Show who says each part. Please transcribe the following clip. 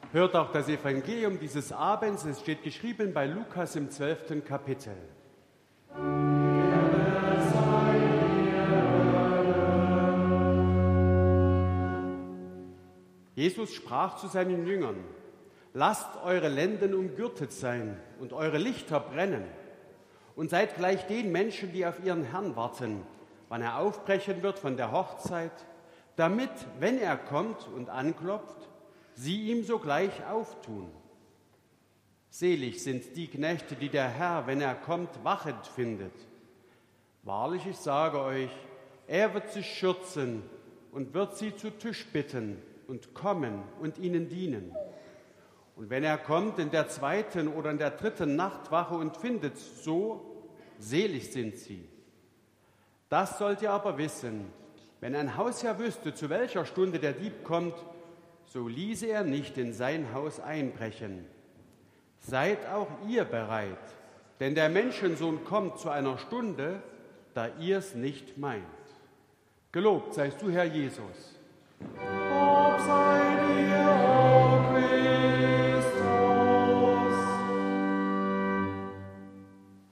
Speaker 1: Hört auch das Evangelium dieses Abends, es steht geschrieben bei Lukas im 12. Kapitel. Jesus sprach zu seinen Jüngern: Lasst eure Lenden umgürtet sein und eure Lichter brennen und seid gleich den Menschen, die auf ihren Herrn warten, wann er aufbrechen wird von der Hochzeit, damit, wenn er kommt und anklopft, sie ihm sogleich auftun. Selig sind die Knechte, die der Herr, wenn er kommt, wachend findet. Wahrlich, ich sage euch, er wird sie schürzen und wird sie zu Tisch bitten und kommen und ihnen dienen. Und wenn er kommt in der 2. oder in der 3. Nachtwache und findet so, selig sind sie. Das sollt ihr aber wissen, wenn ein Hausherr wüsste, zu welcher Stunde der Dieb kommt, so ließe er nicht in sein Haus einbrechen. Seid auch ihr bereit, denn der Menschensohn kommt zu einer Stunde, da ihr es nicht meint. Gelobt seist du, Herr Jesus. Lob sei dir,